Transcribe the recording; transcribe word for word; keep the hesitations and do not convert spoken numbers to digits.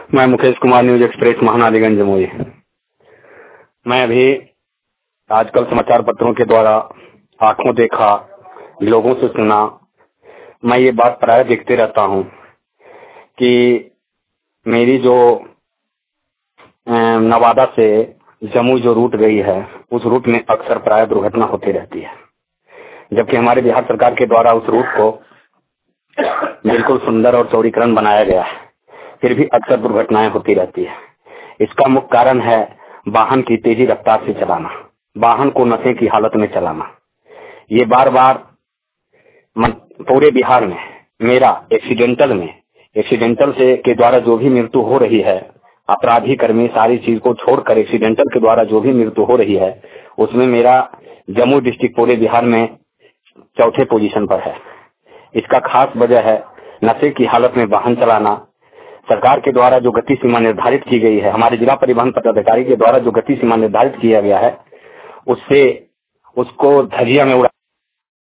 मैं Mukesh Kumar, news express, Mahanaliganj, Jamui. मैं अभी आजकल समाचार पत्रों के द्वारा आंखों देखा, लोगों से सुना, मैं ये बात प्राय देखते रहता हूँ कि मेरी जो नवादा से जमुई जो रूट गई है, उस रूट में अक्सर प्राय दुर्घटना होती रहती है। जबकि हमारे बिहार सरकार के द्वारा उस रूट को बिल्कुल सुंदर और चौड़ीकरण बनाया गया है, फिर भी अक्सर दुर्घटनाएं होती रहती है। इसका मुख्य कारण है वाहन की तेजी रफ्तार से चलाना, वाहन को नशे की हालत में चलाना। ये बार बार पूरे बिहार में मेरा एक्सीडेंटल में एक्सीडेंटल से के द्वारा जो भी मृत्यु हो रही है, अपराधी कर्मी सारी चीज को छोड़कर एक्सीडेंटल के द्वारा जो भी मृत्यु हो रही है, उसमें मेरा जमुई डिस्ट्रिक्ट पूरे बिहार में चौथे पोजीशन पर है। इसका खास वजह है नशे की हालत में वाहन चलाना। सरकार के द्वारा जो गति सीमा निर्धारित की गई है, हमारे जिला परिवहन पदाधिकारी के द्वारा जो गति सीमा निर्धारित किया गया है, उससे उसको धजिया में उड़ा